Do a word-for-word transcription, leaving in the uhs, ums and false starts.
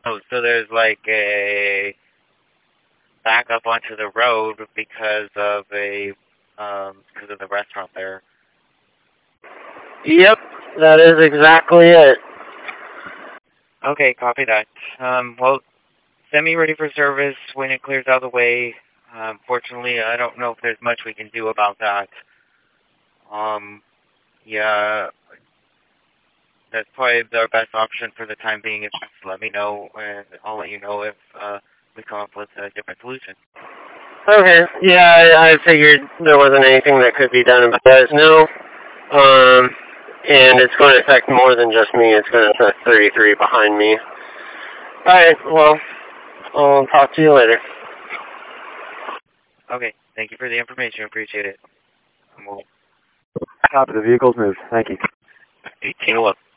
Oh, so there's like a back up onto the road because of a um because of the restaurant there. Yep, that is exactly it. Okay, copy that. Um, well, send me ready for service when it clears out of the way. Unfortunately, um, I don't know if there's much we can do about that. Um, yeah, that's probably our best option for the time being. Is just let me know, and I'll let you know if uh, we come up with a different solution. Okay, yeah, I, I figured there wasn't anything that could be done about that. No, um, and it's going to affect more than just me. It's going to affect thirty-three behind me. All right, well, I'll talk to you later. Okay, thank you for the information. Appreciate it. We'll Copy. The vehicle's moved. Thank you. eighteen eleven.